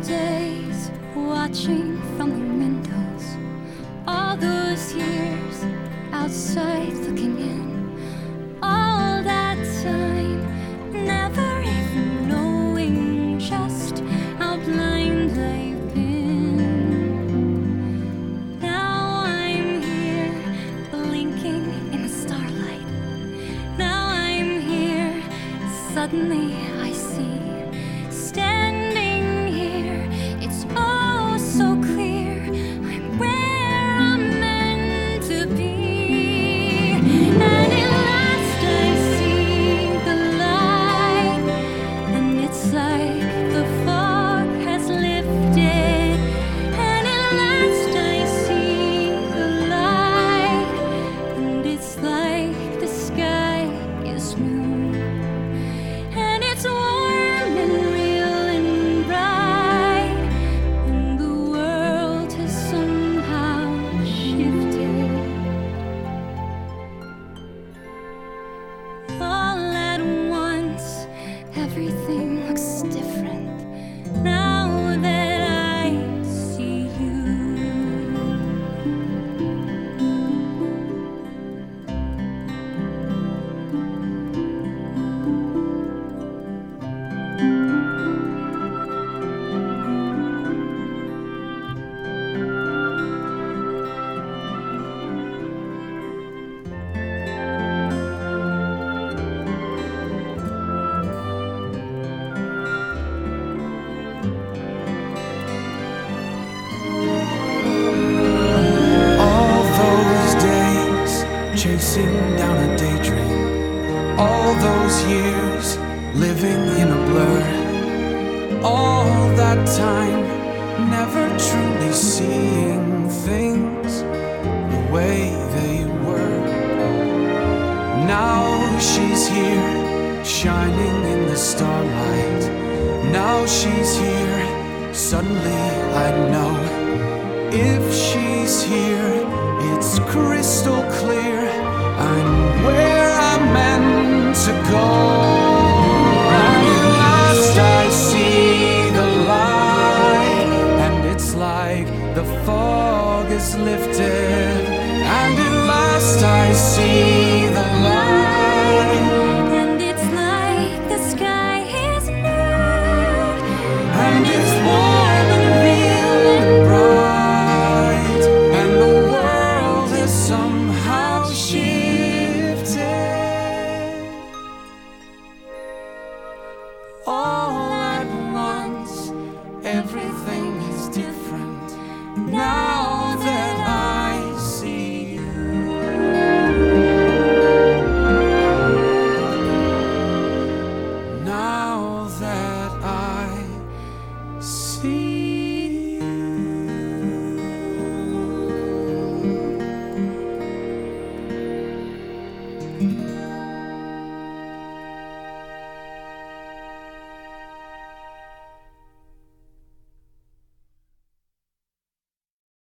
days watching from the windows, all those years outside looking in, all that time never even knowing just how blind I've been. Now I'm here blinking in the starlight. Now I'm here, suddenly I see. Standing here, it's oh so clear, I'm where I'm meant to be. And at last I see the light, and it's like the fog has lifted. And at last I see the light, and it's like the sky is new. And it's warm and real and bright, and the world has somehow shifted. All at once, everything looks different now that I see you. All those days chasing down a daydream, all those years living in a blur, all that time never truly seeing things the way they were. Now she's here shining in the starlight. Now she's here, suddenly I know. If she's here, it's crystal clear, I'm where I'm meant to go. And at last I see the light, and it's like the fog is lifted. And at last I see the light, And it's like the sky is new, and it's warm and real and bright, and the world has somehow shifted. All at once, every